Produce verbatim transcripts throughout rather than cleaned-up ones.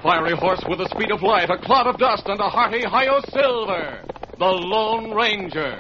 fiery horse with the speed of light, a cloud of dust, and a hearty Hi-Yo Silver, the Lone Ranger.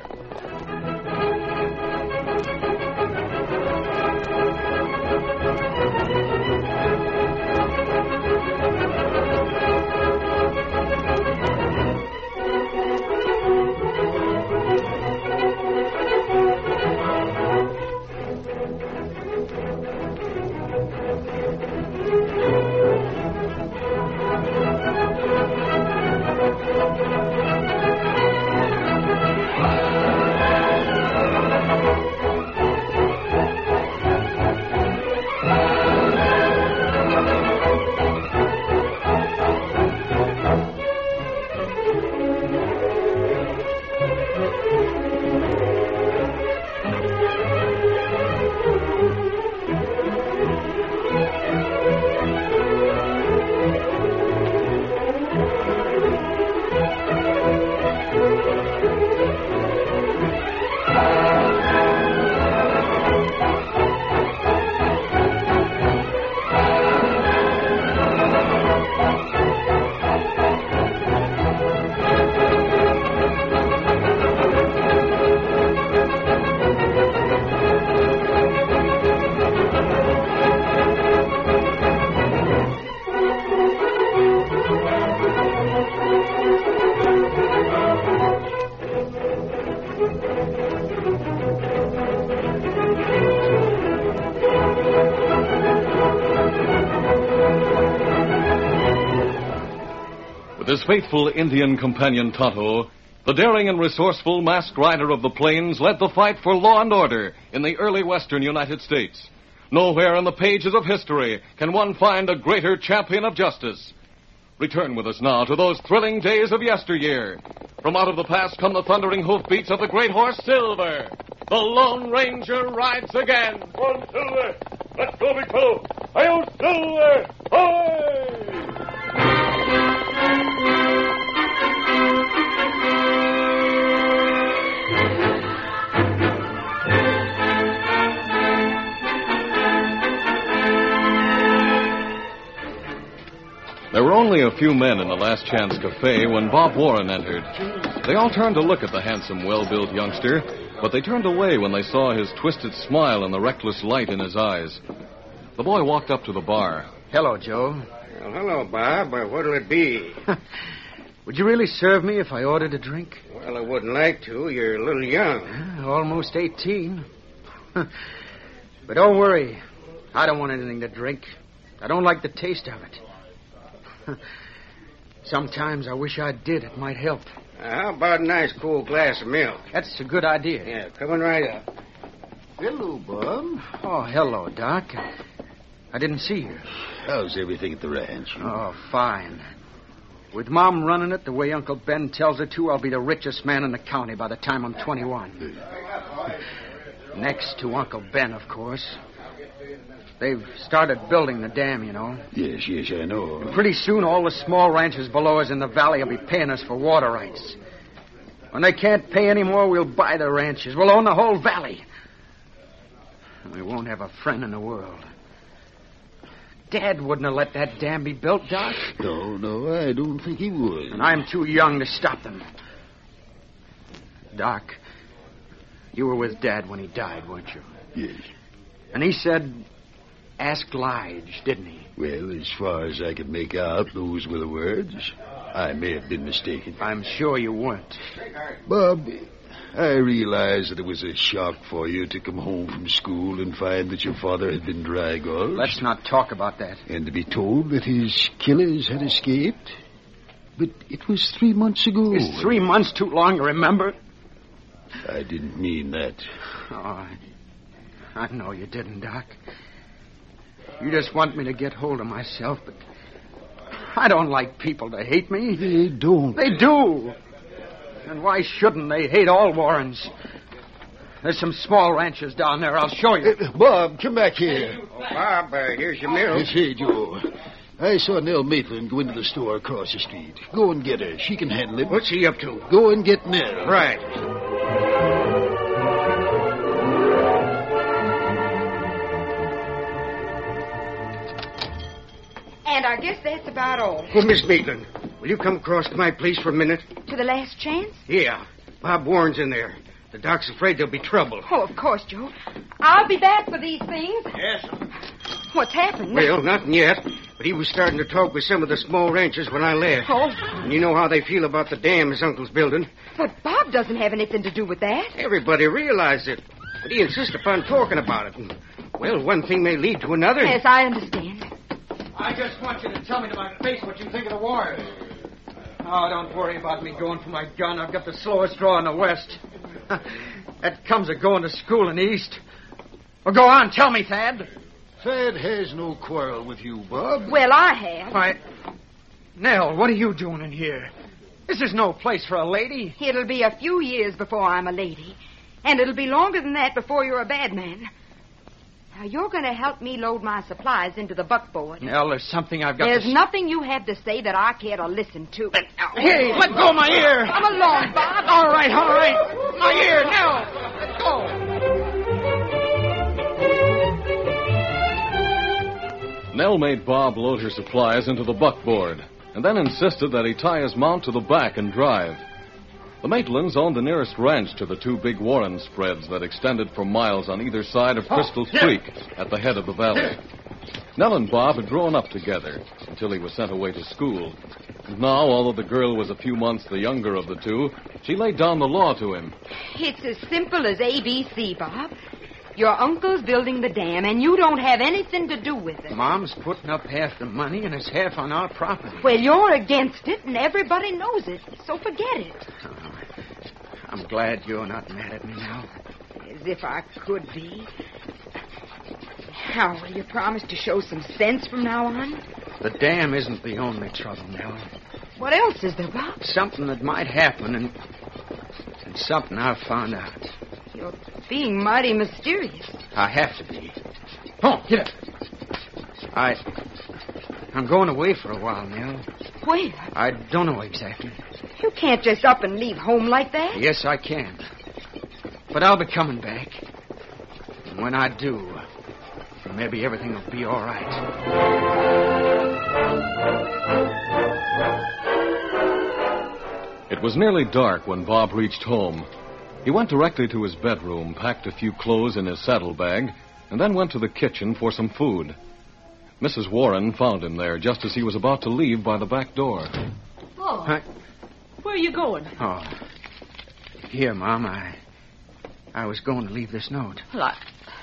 With his faithful Indian companion Tonto, the daring and resourceful masked rider of the plains led the fight for law and order in the early western United States. Nowhere in the pages of history can one find a greater champion of justice. Return with us now to those thrilling days of yesteryear. From out of the past come the thundering hoofbeats of the great horse Silver. The Lone Ranger rides again. One, Silver! Let's go, big fellow! Hi-Yo Silver! Away! There were only a few men in the Last Chance Cafe when Bob Warren entered. They all turned to look at the handsome, well-built youngster, but they turned away when they saw his twisted smile and the reckless light in his eyes. The boy walked up to the bar. Hello, Joe. Well, hello, Bob. Uh, what'll it be? Would you really serve me if I ordered a drink? Well, I wouldn't like to. You're a little young. Uh, almost eighteen. But don't worry. I don't want anything to drink. I don't like the taste of it. Sometimes I wish I did. It might help. Uh, how about a nice cool glass of milk? That's a good idea. Yeah, coming right up. Hello, Bob. Oh, hello, Doc. I didn't see you. How's everything at the ranch? Oh, fine. With Mom running it the way Uncle Ben tells her to, I'll be the richest man in the county by the time I'm twenty-one. Next to Uncle Ben, of course. They've started building the dam, you know. Yes, yes, I know. And pretty soon, all the small ranches below us in the valley will be paying us for water rights. When they can't pay any more, we'll buy the ranches. We'll own the whole valley. And we won't have a friend in the world. Dad wouldn't have let that dam be built, Doc. No, no, I don't think he would. And I'm too young to stop them. Doc, you were with Dad when he died, weren't you? Yes. And he said, ask Lige, didn't he? Well, as far as I could make out, those were the words. I may have been mistaken. I'm sure you weren't. Bob, I realize that it was a shock for you to come home from school and find that your father had been dry gulched. Let's not talk about that. And to be told that his killers had escaped. But it was three months ago. Is three months too long to remember? I didn't mean that. Oh, I, I know you didn't, Doc. You just want me to get hold of myself, but I don't like people to hate me. They don't. They do. And why shouldn't they hate all Warrens? There's some small ranches down there. I'll show you. Uh, Bob, come back here. Oh, Bob, uh, here's your milk. Yes, hey, Joe. I saw Nell Maitland go into the store across the street. Go and get her. She can handle it. What's he up to? Go and get Nell. Right. And I guess that's about all. Oh, Miss Maitland, will you come across to my place for a minute? To the last chance? Yeah. Bob Warren's in there. The doc's afraid there'll be trouble. Oh, of course, Joe. I'll be back for these things. Yes. What's happened? Well, nothing yet. But he was starting to talk with some of the small ranchers when I left. Oh. And you know how they feel about the dam his uncle's building. But Bob doesn't have anything to do with that. Everybody realized it. But he insists upon talking about it. And, well, one thing may lead to another. Yes, I understand. I just want you to tell me to my face what you think of the war. Oh, don't worry about me going for my gun. I've got the slowest draw in the West. That comes of going to school in the East. Well, go on, tell me, Thad. Thad has no quarrel with you, Bob. Well, I have. Why, Nell, what are you doing in here? This is no place for a lady. It'll be a few years before I'm a lady. And it'll be longer than that before you're a bad man. Now, you're going to help me load my supplies into the buckboard. Nell, there's something I've got There's to... nothing you have to say that I care to listen to. Hey, let go of my ear. Come along, Bob. All right, all right. My ear, Nell. Let go. Nell made Bob load her supplies into the buckboard and then insisted that he tie his mount to the back and drive. The Maitlands owned the nearest ranch to the two big Warren spreads that extended for miles on either side of Crystal Creek at the head of the valley. Nell and Bob had grown up together until he was sent away to school. And now, although the girl was a few months the younger of the two, she laid down the law to him. It's as simple as A B C, Bob. Your uncle's building the dam, and you don't have anything to do with it. Mom's putting up half the money, and it's half on our property. Well, you're against it, and everybody knows it, so forget it. Oh, I'm glad you're not mad at me now. As if I could be. How, will you promise to show some sense from now on? The dam isn't the only trouble, Nell. What else is there, Bob? Something that might happen, and, and something I've found out. You're being mighty mysterious. I have to be. Oh, get it. I... I'm going away for a while, Nell. Where? I don't know exactly. You can't just up and leave home like that. Yes, I can. But I'll be coming back. And when I do, maybe everything will be all right. It was nearly dark when Bob reached home. He went directly to his bedroom, packed a few clothes in his saddlebag, and then went to the kitchen for some food. Missus Warren found him there just as he was about to leave by the back door. Oh. I... Where are you going? Oh. Here, Mom, I... I was going to leave this note. Well, I...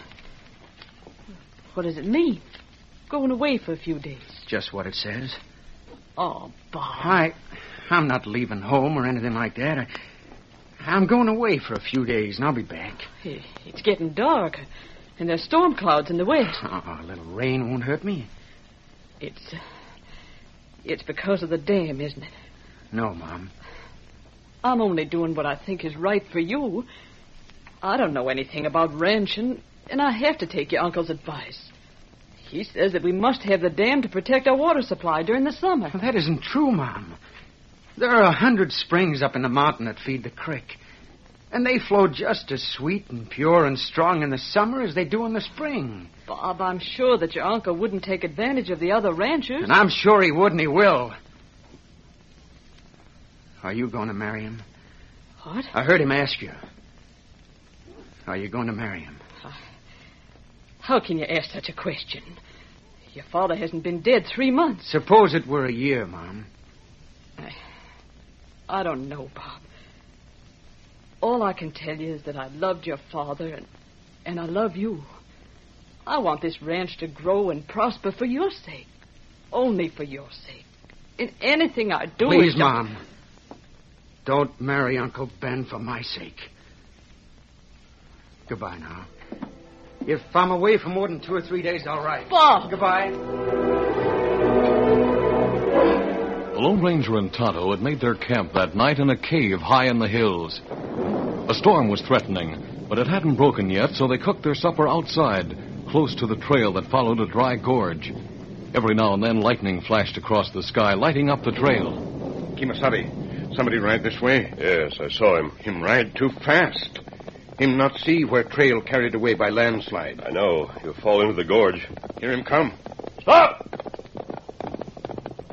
What does it mean? Going away for a few days. Just what it says. Oh, Bob. I... I'm not leaving home or anything like that. I... I'm going away for a few days, and I'll be back. It's getting dark, and there's storm clouds in the west. Oh, a little rain won't hurt me. It's... Uh, it's because of the dam, isn't it? No, Mom. I'm only doing what I think is right for you. I don't know anything about ranching, and I have to take your uncle's advice. He says that we must have the dam to protect our water supply during the summer. Well, that isn't true, Mom. There are a hundred springs up in the mountain that feed the creek. And they flow just as sweet and pure and strong in the summer as they do in the spring. Bob, I'm sure that your uncle wouldn't take advantage of the other ranchers. And I'm sure he would, and he will. Are you going to marry him? What? I heard him ask you. Are you going to marry him? How can you ask such a question? Your father hasn't been dead three months. Suppose it were a year, Mom. I, I don't know, Bob. All I can tell you is that I loved your father, and, and I love you. I want this ranch to grow and prosper for your sake. Only for your sake. In anything I do... Please, Mom. Don't marry Uncle Ben for my sake. Goodbye now. If I'm away for more than two or three days, all right. Bob! Goodbye. The Lone Ranger and Tonto had made their camp that night in a cave high in the hills. A storm was threatening, but it hadn't broken yet, so they cooked their supper outside, close to the trail that followed a dry gorge. Every now and then, lightning flashed across the sky, lighting up the trail. Kimasabi, somebody ride this way? Yes, I saw him. Him ride too fast. Him not see where trail carried away by landslide. I know. He'll fall into the gorge. Hear him come. Stop!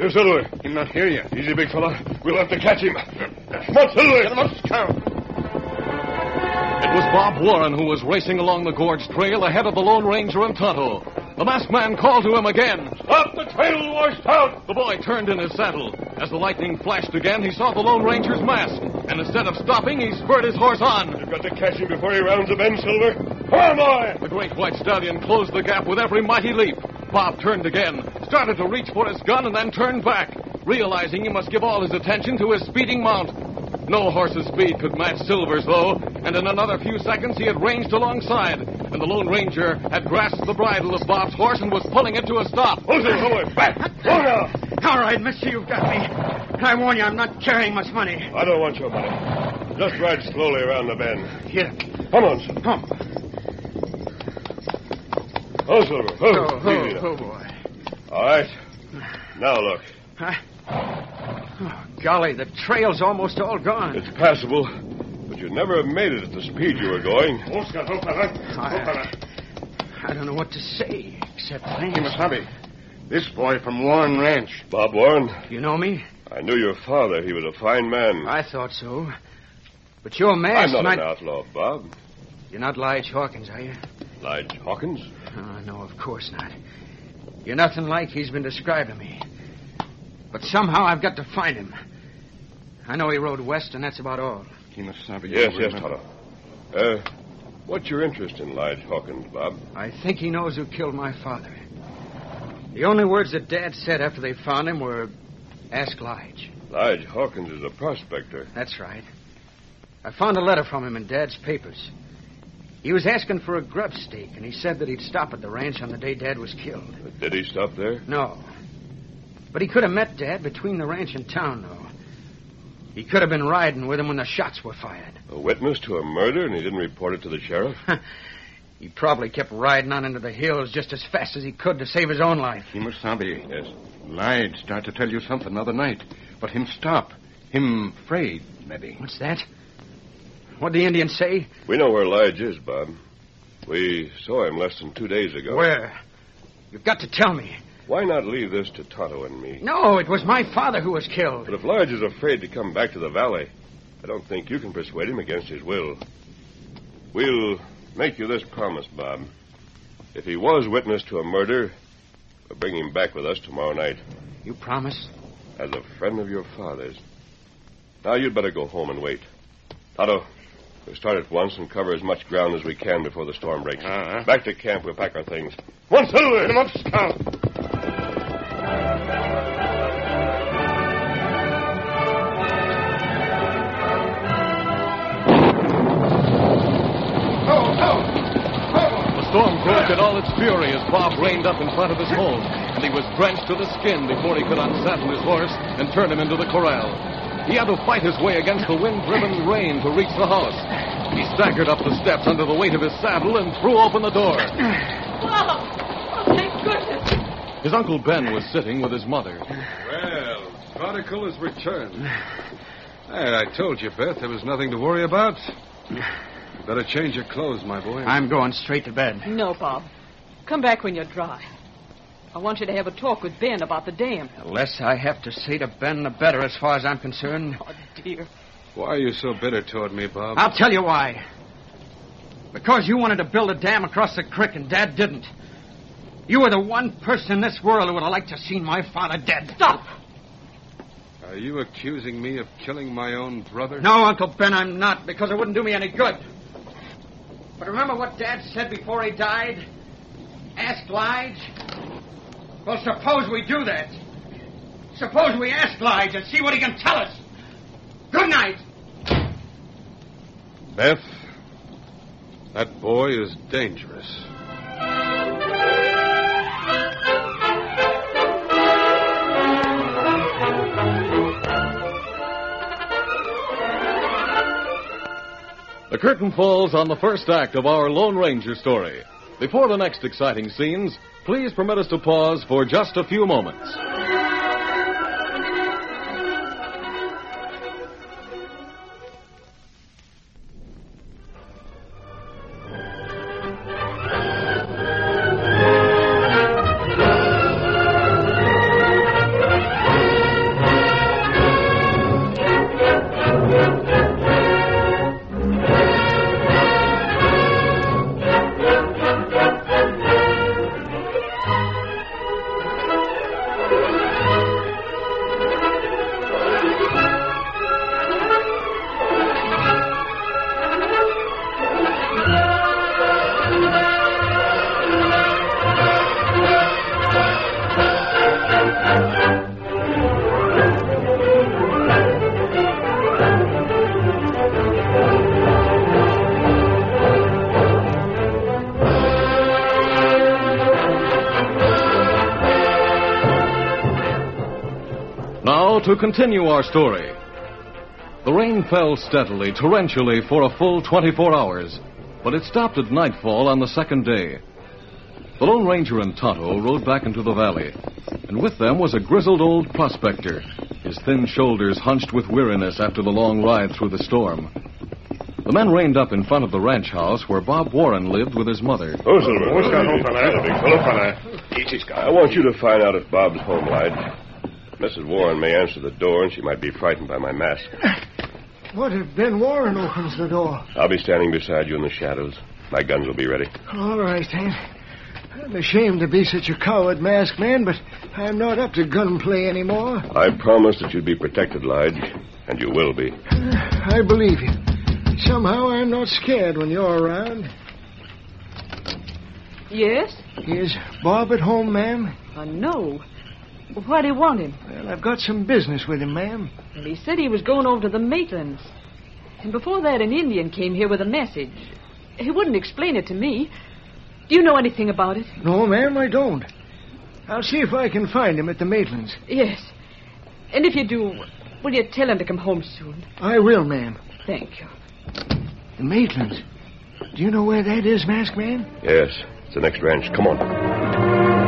Here, Silver. Him not hear you. Easy, big fella. We'll have to catch him. Come on, Silver. Get him up, Scout. It was Bob Warren who was racing along the gorge trail ahead of the Lone Ranger and Tonto. The masked man called to him again. Stop the trail, washed-out! The boy turned in his saddle. As the lightning flashed again, he saw the Lone Ranger's mask. And instead of stopping, he spurred his horse on. You've got to catch him before he rounds the bend, Silver. Come on, boy! The great white stallion closed the gap with every mighty leap. Bob turned again, started to reach for his gun, and then turned back, realizing he must give all his attention to his speeding mount. No horse's speed could match Silver's, though, and in another few seconds he had ranged alongside, and the Lone Ranger had grasped the bridle of Bob's horse and was pulling it to a stop. Hold it, hold it. Back! Go now! All right, mister, you've got me. I warn you, I'm not carrying much money. I don't want your money. Just ride slowly around the bend. Here. Come on, Silver. Come. Oh, Silver. Oh, Oh, oh, easy now. oh, boy. All right. Now look. Huh? Oh, golly, the trail's almost all gone. It's passable, but you'd never have made it at the speed you were going. Oh, Scout, hold fella. Hold fella. I don't know what to say, except thanks. Kimasabi. This boy from Warren Ranch. Bob Warren, You know me? I knew your father. He was a fine man. I thought so. But you're I'm masked, not and an I... outlaw, Bob. You're not Lige Hawkins, are you? Lige Hawkins? Oh, no, of course not. You're nothing like he's been described to me. But somehow I've got to find him. I know he rode west, and that's about all. Kimasabi. Yes, yes, Tonto. Uh, what's your interest in Lige Hawkins, Bob? I think he knows who killed my father. The only words that Dad said after they found him were, ask Lige. Lige Hawkins is a prospector. That's right. I found a letter from him in Dad's papers. He was asking for a grub stake, and he said that he'd stop at the ranch on the day Dad was killed. Did he stop there? No. But he could have met Dad between the ranch and town, though. He could have been riding with him when the shots were fired. A witness to a murder, and he didn't report it to the sheriff? He probably kept riding on into the hills just as fast as he could to save his own life. Kimasabi. Yes. Lied start to tell you something the other night. But him stop. Him afraid, maybe. What's that? What'd the Indian say? We know where Lige is, Bob. We saw him less than two days ago. Where? You've got to tell me. Why not leave this to Tonto and me? No, it was my father who was killed. But if Lige is afraid to come back to the valley, I don't think you can persuade him against his will. We'll make you this promise, Bob. If he was witness to a murder, we'll bring him back with us tomorrow night. You promise? As a friend of your father's. Now, you'd better go home and wait. Tonto, we'll start at once and cover as much ground as we can before the storm breaks. Uh-huh. Back to camp, we'll pack our things. One Silver! Get him up, Scout. The storm broke in all its fury as Bob reined up in front of his home, and he was drenched to the skin before he could unsaddle his horse and turn him into the corral. He had to fight his way against the wind-driven rain to reach the house. He staggered up the steps under the weight of his saddle and threw open the door. Bob! Oh, thank goodness. His Uncle Ben was sitting with his mother. Well, Prodigal has returned. Hey, I told you, Beth, there was nothing to worry about. You better change your clothes, my boy. I'm going straight to bed. No, Bob. Come back when you're dry. I want you to have a talk with Ben about the dam. The less I have to say to Ben, the better as far as I'm concerned. Oh, dear. Why are you so bitter toward me, Bob? I'll tell you why. Because you wanted to build a dam across the creek and Dad didn't. You were the one person in this world who would have liked to have seen my father dead. Stop! Are you accusing me of killing my own brother? No, Uncle Ben, I'm not, because it wouldn't do me any good. But remember what Dad said before he died? Ask Lige? Well, suppose we do that. Suppose we ask Lige and see what he can tell us. Good night. Beth, that boy is dangerous. The curtain falls on the first act of our Lone Ranger story. Before the next exciting scenes, please permit us to pause for just a few moments. Now to continue our story. The rain fell steadily, torrentially, for a full twenty-four hours, but it stopped at nightfall on the second day. The Lone Ranger and Tonto rode back into the valley, and with them was a grizzled old prospector, his thin shoulders hunched with weariness after the long ride through the storm. The men reined up in front of the ranch house where Bob Warren lived with his mother. Oh, Silver. What's got open there? Big fellow, fella. I want you to find out if Bob's home, Lige. Missus Warren may answer the door, and she might be frightened by my mask. What if Ben Warren opens the door? I'll be standing beside you in the shadows. My guns will be ready. All right, then. I'm ashamed to be such a coward, masked man, but I'm not up to gunplay anymore. I promised that you'd be protected, Lige, and you will be. Uh, I believe you. Somehow I'm not scared when you're around. Yes? Is Bob at home, ma'am? Uh, no. Why do you want him? Well, I've got some business with him, ma'am. Well, he said he was going over to the Maitlands. And before that, an Indian came here with a message. He wouldn't explain it to me. Do you know anything about it? No, ma'am, I don't. I'll see if I can find him at the Maitlands. Yes. And if you do, will you tell him to come home soon? I will, ma'am. Thank you. The Maitlands. Do you know where that is, masked man? Yes, it's the next ranch. Come on.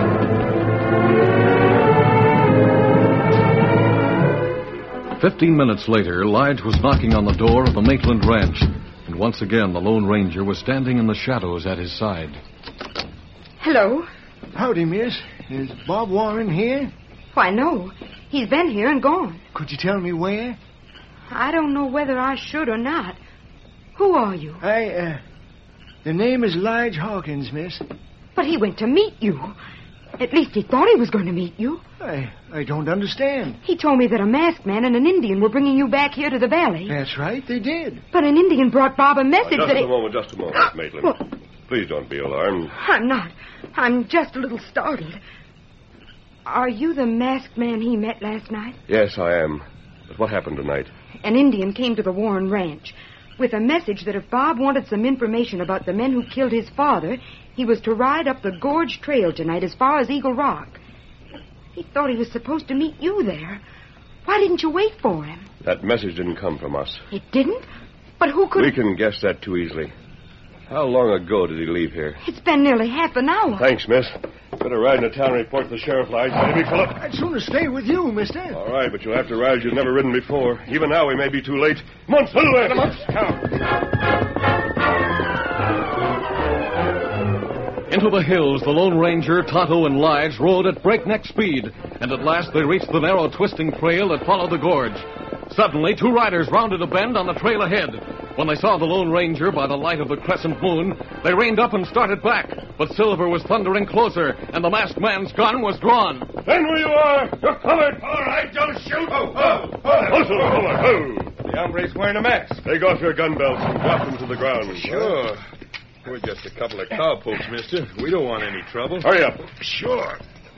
Fifteen minutes later, Lige was knocking on the door of the Maitland Ranch, and once again the Lone Ranger was standing in the shadows at his side. Hello. Howdy, miss. Is Bob Warren here? Why, no. He's been here and gone. Could you tell me where? I don't know whether I should or not. Who are you? I, uh... The name is Lige Hawkins, miss. But he went to meet you. At least he thought he was going to meet you. I, I don't understand. He told me that a masked man and an Indian were bringing you back here to the valley. That's right, they did. But an Indian brought Bob a message Uh, just that a he... moment, just a moment, Miss Maitland. Well- Please don't be alarmed. I'm not. I'm just a little startled. Are you the masked man he met last night? Yes, I am. But what happened tonight? An Indian came to the Warren Ranch with a message that if Bob wanted some information about the men who killed his father, he was to ride up the Gorge Trail tonight as far as Eagle Rock. He thought he was supposed to meet you there. Why didn't you wait for him? That message didn't come from us. It didn't? But who could... We can guess that too easily. How long ago did he leave here? It's been nearly half an hour. Thanks, miss. Better ride into town and report to the sheriff, Lige. Maybe, Philip? I'd sooner stay with you, mister. All right, but you'll have to ride as you've never ridden before. Even now, we may be too late. Come on, Silver! Come on. Into the hills, the Lone Ranger, Tonto, and Lige rode at breakneck speed, and at last they reached the narrow, twisting trail that followed the gorge. Suddenly, two riders rounded a bend on the trail ahead. When they saw the Lone Ranger by the light of the crescent moon, they reined up and started back. But Silver was thundering closer, and the masked man's gun was drawn. Stand where you are! You're covered! All right, don't shoot! Oh, oh, oh, oh, Silver, oh. The hombre's wearing a mask. Take off your gun belts and drop them to the ground. Sure. We're just a couple of cowpokes, mister. We don't want any trouble. Hurry up. Sure.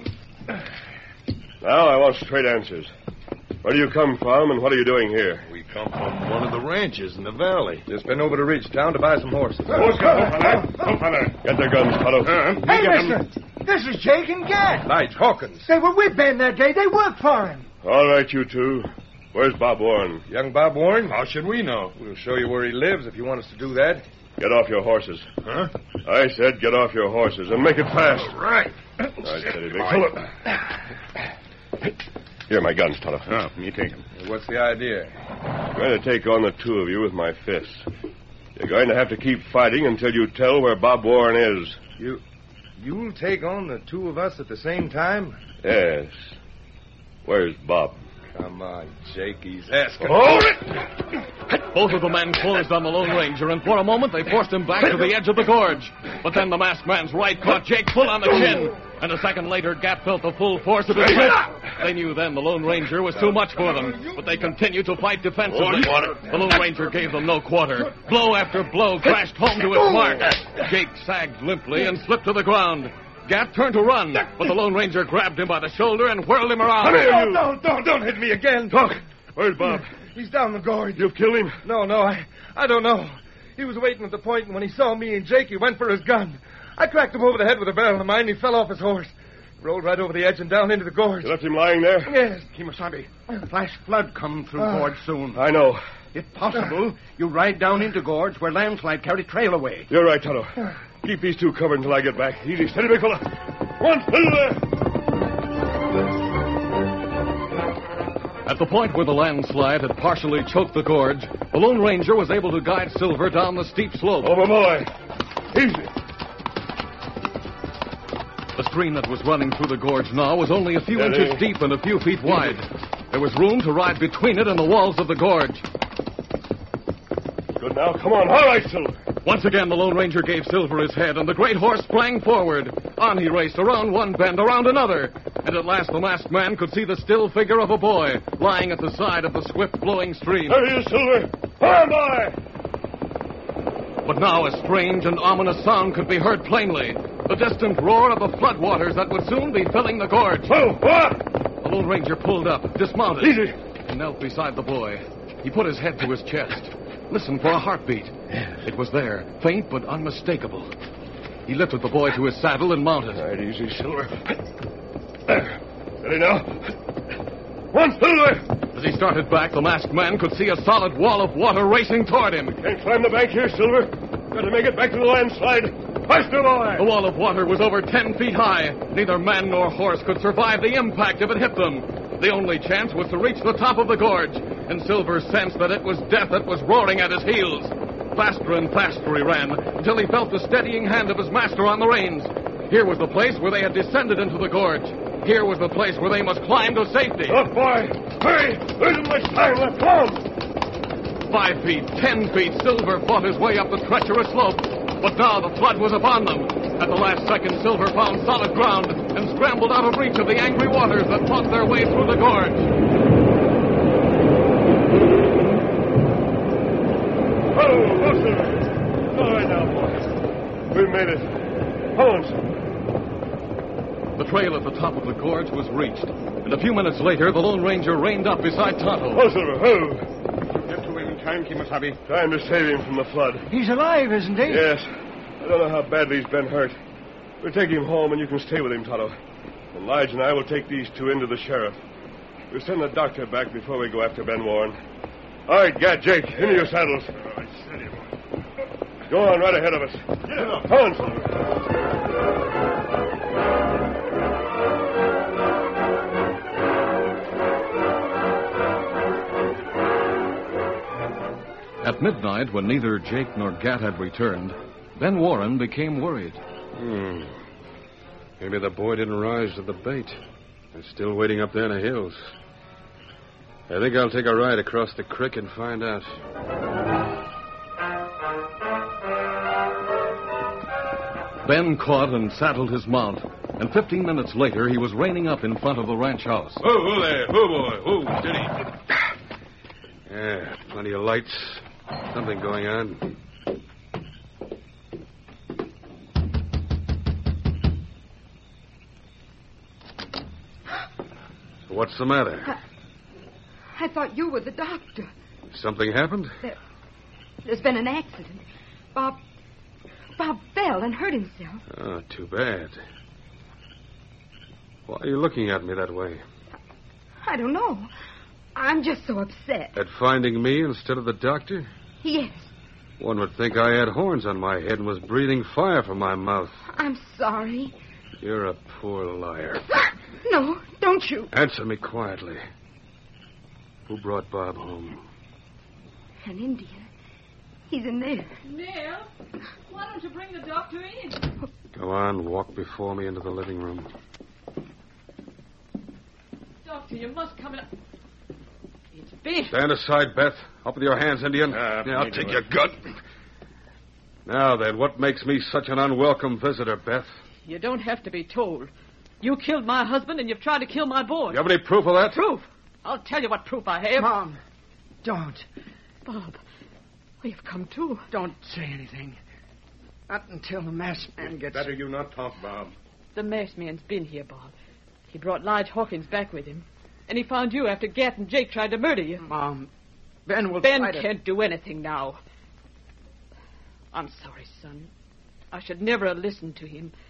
Now I want straight answers. Where do you come from, and what are you doing here? We come from one of the ranches in the valley. Just been over to Ridgetown to buy some horses. Who's got Get their guns, Tonto. Uh, Hey, mister. This is Jake and Gat. Lige Hawkins. They were with Ben that day. They worked for him. All right, you two. Where's Bob Warren? Young Bob Warren? How should we know? We'll show you where he lives if you want us to do that. Get off your horses. Huh? I said get off your horses and make it fast. Right. All right, steady, big fella. Here are my guns, Tonto. Oh, you take them. What's the idea? I'm going to take on the two of you with my fists. You're going to have to keep fighting until you tell where Bob Warren is. You... You'll take on the two of us at the same time? Yes. Where's Bob? Come on, Jake. He's asking. Hold it! Both of the men closed on the Lone Ranger, and for a moment they forced him back to the edge of the gorge. But then the masked man's right caught Jake full on the chin, and a second later, Gat felt the full force of his whip. They knew then the Lone Ranger was too much for them, but they continued to fight defensively. The Lone Ranger gave them no quarter. Blow after blow crashed home to its mark. Jake sagged limply and slipped to the ground. Gat turned to run, but the Lone Ranger grabbed him by the shoulder and whirled him around. Come here, you. Don't, don't, don't hit me again. Talk. Where's Bob? He's down the gorge. You've killed him? No, no, I, I don't know. He was waiting at the point, and when he saw me and Jake, he went for his gun. I cracked him over the head with a barrel of mine, and he fell off his horse. rolled right over the edge and down into the gorge. You left him lying there? Yes, Kimasabi. Flash flood come through Ah. gorge soon. I know. If possible, you ride down into gorge where landslide carry trail away. You're right, Tonto. Keep these two covered until I get back. Easy, steady, big fella. One, through there. At the point where the landslide had partially choked the gorge, the Lone Ranger was able to guide Silver down the steep slope. Over, boy. Easy. The stream that was running through the gorge now was only a few Steady. inches deep and a few feet wide. There was room to ride between it and the walls of the gorge. Good now. Come on. All right, Silver. Once again, the Lone Ranger gave Silver his head, and the great horse sprang forward. On he raced, around one bend, around another. And at last the masked man could see the still figure of a boy lying at the side of the swift-flowing stream. There he is, Silver. On, boy. But now a strange and ominous sound could be heard plainly. The distant roar of the floodwaters that would soon be filling the gorge. Oh, what? The Lone Ranger pulled up, dismounted, Easy. and knelt beside the boy. He put his head to his chest. Listened for a heartbeat. It was there, faint but unmistakable. He lifted the boy to his saddle and mounted. All right, easy, Silver. There. Steady now. One, Silver. As he started back, the masked man could see a solid wall of water racing toward him. Can't climb the bank here, Silver. Got to make it back to the landslide. Faster, boy. The wall of water was over ten feet high. Neither man nor horse could survive the impact if it hit them. The only chance was to reach the top of the gorge, and Silver sensed that it was death that was roaring at his heels. Faster and faster he ran, until he felt the steadying hand of his master on the reins. Here was the place where they had descended into the gorge. Here was the place where they must climb to safety. Look, boy. Hurry. There isn't much time left. Come on. Five feet, ten feet, Silver fought his way up the treacherous slope. But now the flood was upon them. At the last second, Silver found solid ground and scrambled out of reach of the angry waters that fought their way through the gorge. Oh, go, Silver. All right now, boy. We made it. Come on, Silver. The trail at the top of the gorge was reached, and a few minutes later, the Lone Ranger reined up beside Tonto. Oh, Silver. Oh. Get to him in time, Kimasabi. Time to save him from the flood. He's alive, isn't he? Yes. I don't know how badly he's been hurt. We'll take him home, and you can stay with him, Tonto. And Lige and I will take these two in to the sheriff. We'll send the doctor back before we go after Ben Warren. All right, Gat, Jake, into your saddles. Go on right ahead of us. Come on, Silver. At midnight, when neither Jake nor Gat had returned, Ben Warren became worried. Hmm. Maybe the boy didn't rise to the bait. They're still waiting up there in the hills. I think I'll take a ride across the creek and find out. Ben caught and saddled his mount, and fifteen minutes later, he was reining up in front of the ranch house. Oh, oh there. Oh, boy. Oh, steady. Yeah, plenty of lights. Something going on. What's the matter? I, I thought you were the doctor. Something happened? There, there's been an accident. Bob... Bob fell and hurt himself. Oh, too bad. Why are you looking at me that way? I don't know. I'm just so upset. At finding me instead of the doctor? Yes. One would think I had horns on my head and was breathing fire from my mouth. I'm sorry. You're a poor liar. No, don't you. Answer me quietly. Who brought Bob home? An Indian. He's in there. Neil, why don't you bring the doctor in? Go on, walk before me into the living room. Doctor, you must come in. It's big. Stand aside, Beth. Up with your hands, Indian. Ah, yeah, I'll me take do your it. gun. Now then, what makes me such an unwelcome visitor, Beth? You don't have to be told. You killed my husband and you've tried to kill my boy. You have any proof of that? Proof? I'll tell you what proof I have. Mom, don't. Bob, we've come to. Don't say anything. Not until the masked man gets... Better you not talk, Bob. The masked man's been here, Bob. He brought Lige Hawkins back with him. And he found you after Gat and Jake tried to murder you. Mom, Ben will Ben try to... can't do anything now. I'm sorry, son. I should never have listened to him.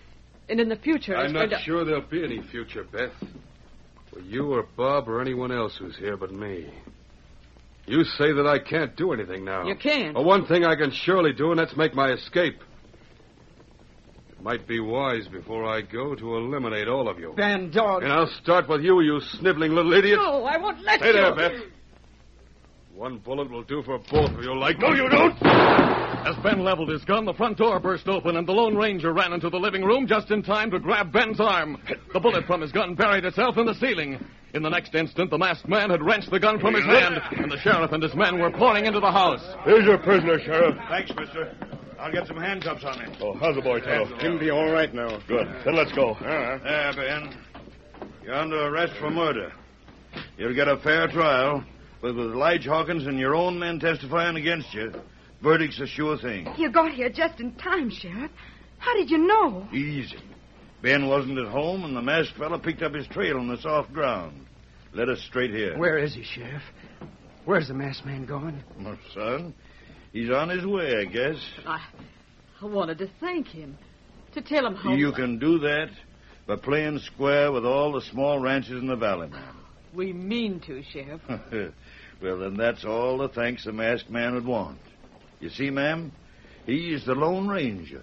And in the future, I'm it's not going to... sure there'll be any future, Beth. For you or Bob or anyone else who's here but me. You say that I can't do anything now. You can. Well, one thing I can surely do, and that's make my escape. It might be wise before I go to eliminate all of you. Ben, dog. And I'll start with you, you sniveling little idiot. No, I won't let Stay you. there, Beth. One bullet will do for both of you, like... No, you don't! As Ben leveled his gun, the front door burst open, and the Lone Ranger ran into the living room just in time to grab Ben's arm. The bullet from his gun buried itself in the ceiling. In the next instant, the masked man had wrenched the gun from his hand, and the sheriff and his men were pouring into the house. Here's your prisoner, Sheriff. Thanks, mister. I'll get some handcuffs on him. Oh, how's the boy, Toto? He'll be all right now. Good. Then let's go. Uh, there, Ben. You're under arrest for murder. You'll get a fair trial, but with Lige Hawkins and your own men testifying against you, verdict's a sure thing. You got here just in time, Sheriff. How did you know? Easy. Ben wasn't at home, and the masked fella picked up his trail on the soft ground. Led us straight here. Where is he, Sheriff? Where's the masked man going? Well, son, he's on his way, I guess. I, I wanted to thank him. To tell him how... You can do that by playing square with all the small ranches in the valley, ma'am. We mean to, Sheriff. Well, then that's all the thanks the masked man would want. You see, ma'am, he's the Lone Ranger.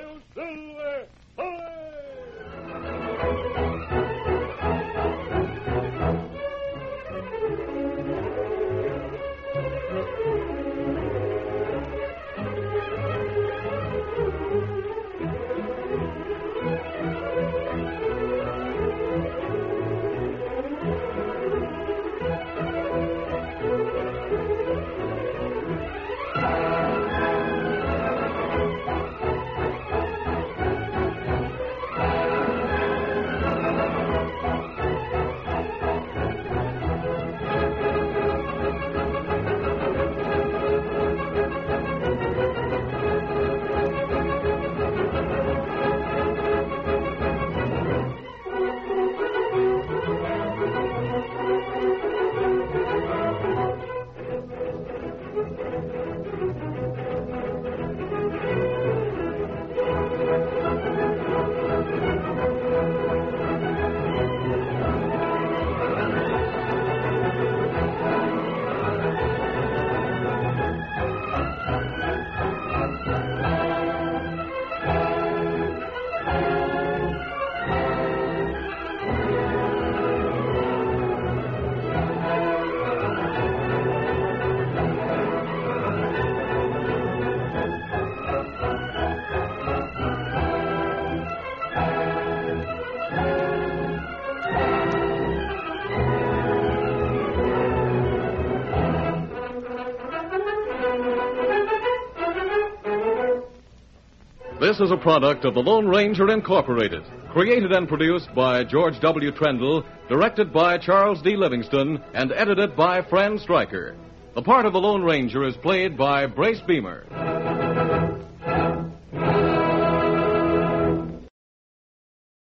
This is a product of the Lone Ranger Incorporated, created and produced by George W. Trendle, directed by Charles D. Livingston, and edited by Fran Stryker. The part of the Lone Ranger is played by Brace Beamer.